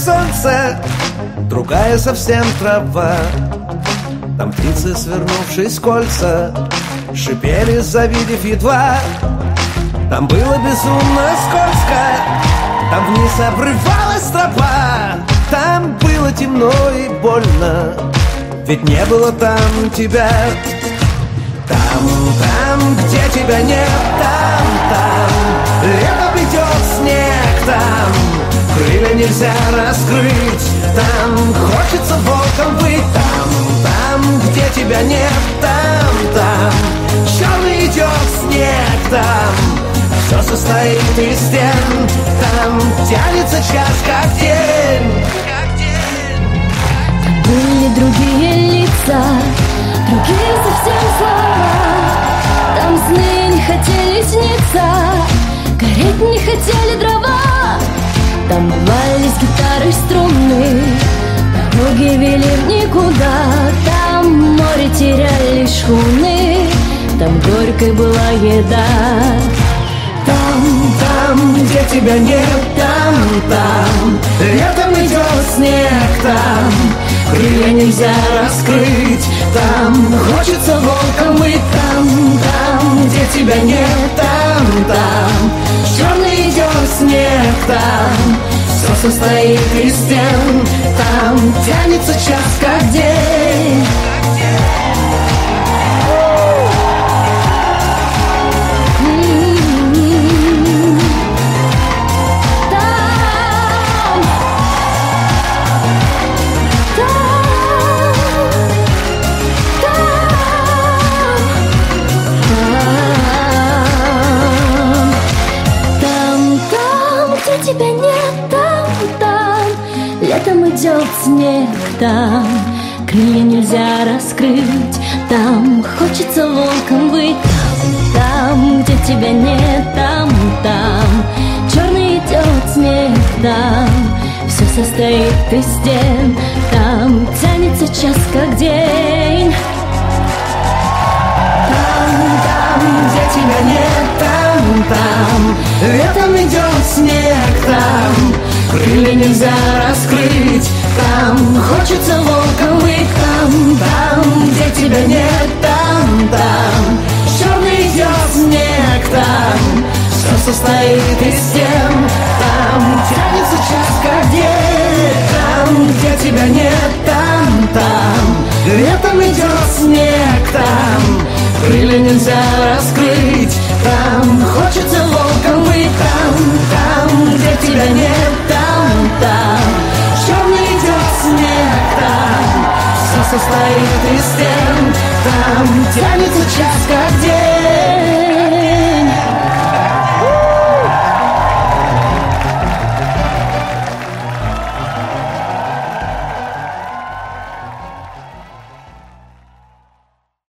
солнце, другая совсем трава. Там птицы, свернувшись в кольца, шипели, завидев едва. Там было безумно скользко, там вниз обрывалась тропа. Там было темно и больно, ведь не было там тебя. Там, где тебя нет, там летом идет снег, там крылья нельзя раскрыть, там хочется волком быть. Там, где тебя нет, там черный идет снег, там все состоит из стен, там тянется час, как день. Были другие лица, другие совсем слова. Там сны не хотели сниться, гореть не хотели дрова. Там бывались гитары, струны, дороги вели в никуда. Там море теряли шхуны, там горькой была еда. Там, где тебя нет, там летом идет снег, там крылья нельзя раскрыть, там хочется волком быть. Там, где тебя нет, там черный идет снег, там все состоит из стен, там тянется час, как день. Тебя нет, там летом идет снег, там крылья нельзя раскрыть, там хочется волком быть. Там, где тебя нет, там черный идет снег, там все состоит из стен, там тянется час, как день. Там, где тебя нет, там летом идет снег, там крылья нельзя раскрыть, там хочется волком быть. Там, где тебя нет, там черный идет снег, там все состоит из стен, там тянется час, как день. Там, где тебя нет, там летом идет снег, там крылья нельзя раскрыть, там хочется волком быть. Там, где тебя нет, там черный идет снег, там все состоит из стен, там тянется час, как день.